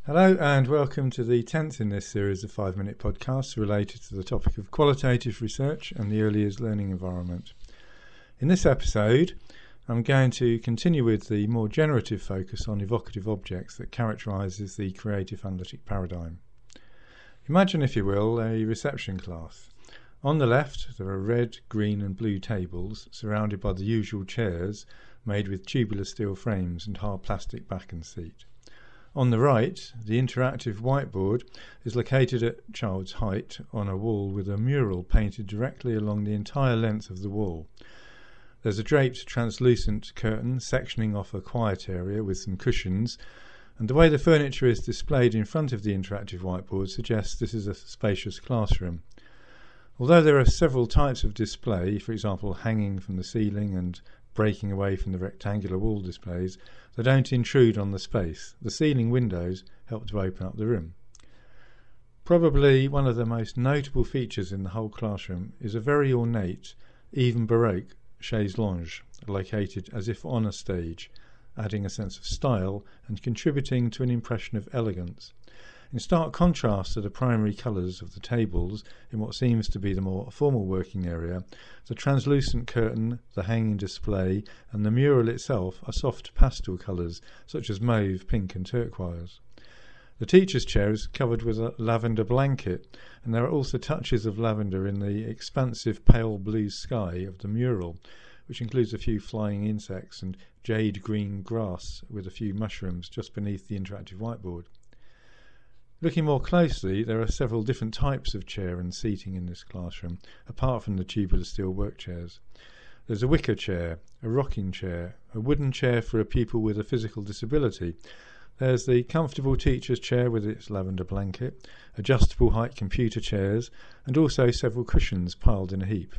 Hello and welcome to the 10th in this series of 5-minute podcasts related to the topic of qualitative research and the early years learning environment. In this episode, I'm going to continue with the more generative focus on evocative objects that characterises the creative analytic paradigm. Imagine, if you will, a reception class. On the left, there are red, green and blue tables surrounded by the usual chairs made with tubular steel frames and hard plastic back and seat. On the right, the interactive whiteboard is located at child's height on a wall with a mural painted directly along the entire length of the wall. There's a draped translucent curtain sectioning off a quiet area with some cushions, and the way the furniture is displayed in front of the interactive whiteboard suggests this is a spacious classroom. Although there are several types of display, for example hanging from the ceiling and breaking away from the rectangular wall displays, they don't intrude on the space. The ceiling windows help to open up the room. Probably one of the most notable features in the whole classroom is a very ornate, even Baroque, chaise longue, located as if on a stage, adding a sense of style and contributing to an impression of elegance. In stark contrast to the primary colours of the tables in what seems to be the more formal working area, the translucent curtain, the hanging display and the mural itself are soft pastel colours such as mauve, pink and turquoise. The teacher's chair is covered with a lavender blanket, and there are also touches of lavender in the expansive pale blue sky of the mural, which includes a few flying insects and jade green grass with a few mushrooms just beneath the interactive whiteboard. Looking more closely, there are several different types of chair and seating in this classroom, apart from the tubular steel work chairs. There's a wicker chair, a rocking chair, a wooden chair for a pupil with a physical disability. There's the comfortable teacher's chair with its lavender blanket, adjustable height computer chairs, and also several cushions piled in a heap.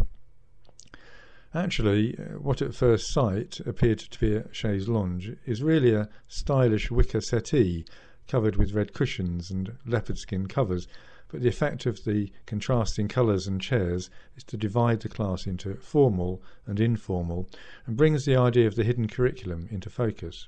Actually, what at first sight appeared to be a chaise longue is really a stylish wicker settee covered with red cushions and leopard skin covers, but the effect of the contrasting colours and chairs is to divide the class into formal and informal and brings the idea of the hidden curriculum into focus.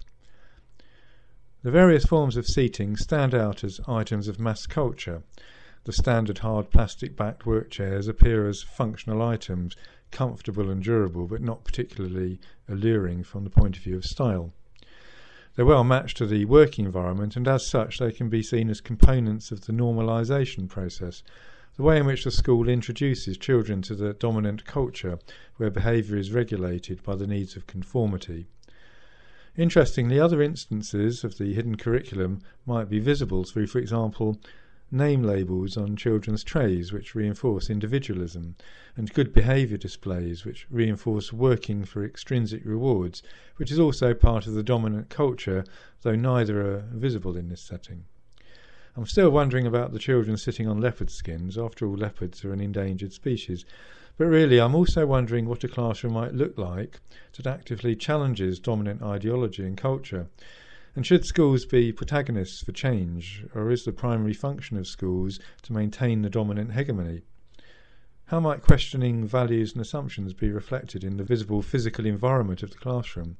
The various forms of seating stand out as items of mass culture. The standard hard plastic-backed work chairs appear as functional items, comfortable and durable, but not particularly alluring from the point of view of style. They're well matched to the working environment, and as such they can be seen as components of the normalisation process, the way in which the school introduces children to the dominant culture where behaviour is regulated by the needs of conformity. Interestingly, other instances of the hidden curriculum might be visible through, for example, name labels on children's trays which reinforce individualism, and good behaviour displays which reinforce working for extrinsic rewards, which is also part of the dominant culture, though neither are visible in this setting. I'm still wondering about the children sitting on leopard skins. After all, leopards are an endangered species. But really, I'm also wondering what a classroom might look like that actively challenges dominant ideology and culture. And should schools be protagonists for change, or is the primary function of schools to maintain the dominant hegemony? How might questioning values and assumptions be reflected in the visible physical environment of the classroom?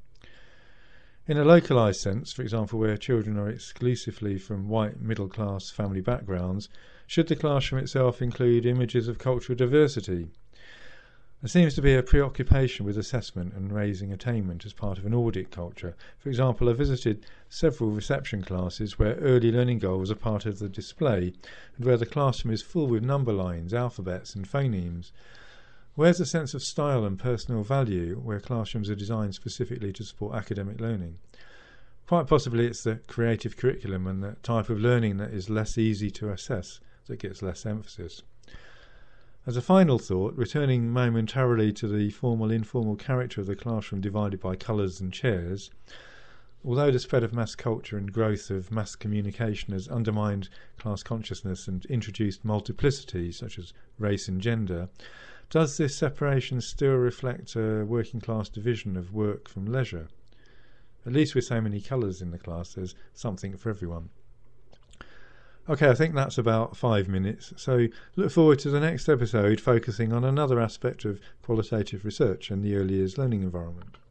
In a localised sense, for example where children are exclusively from white middle-class family backgrounds, should the classroom itself include images of cultural diversity? There seems to be a preoccupation with assessment and raising attainment as part of an audit culture. For example, I visited several reception classes where early learning goals are part of the display and where the classroom is full with number lines, alphabets and phonemes. Where's the sense of style and personal value where classrooms are designed specifically to support academic learning? Quite possibly it's the creative curriculum and the type of learning that is less easy to assess that gets less emphasis. As a final thought, returning momentarily to the formal-informal character of the classroom divided by colours and chairs, although the spread of mass culture and growth of mass communication has undermined class consciousness and introduced multiplicity such as race and gender, does this separation still reflect a working class division of work from leisure? At least with so many colours in the class, there's something for everyone. Okay, I think that's about 5 minutes, so look forward to the next episode focusing on another aspect of qualitative research and the early years learning environment.